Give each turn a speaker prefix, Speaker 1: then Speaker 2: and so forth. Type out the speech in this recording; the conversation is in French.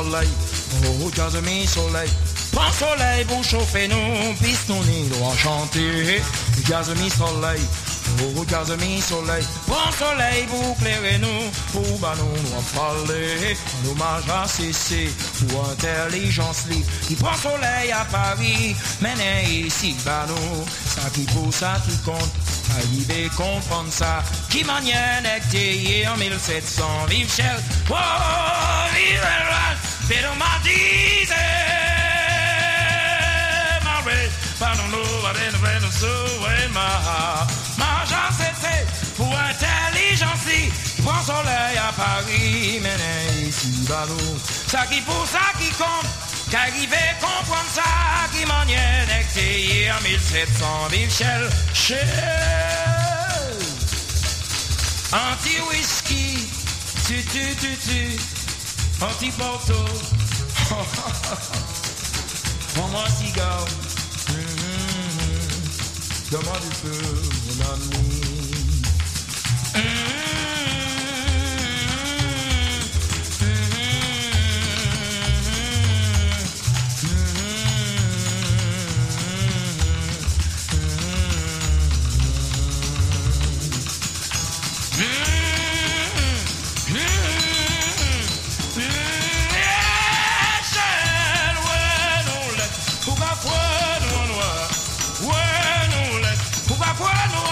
Speaker 1: soleil, oh gaz mi soleil. Prends soleil pour chauffer nous, puis nous n'y doit chanter. Gaz mi soleil, oh gaz mi soleil. Prends soleil pour éclairer nous, pour bah nous parler. Un hommage à CC, pour intelligence libre. Qui prend soleil à Paris, mène ici bah nous. Ça qui pousse, ça qui compte. Arriver comprendre ça, qui manière n'était en 1700, vive Shell, oh, vive le Pedro Martise, Marie, pardon, nous, à so, ma chance c'est pour intelligence, prend soleil à Paris, mais ici, balou, ça qui pour ça qui compte. Qu'arriver comprendre ça, qui manière n'était en 1700, vive Shell, Shell. Anti-whisky, tu, anti-porto, prends-moi un cigare, donne-moi du feu, mon ami.
Speaker 2: Pourquoi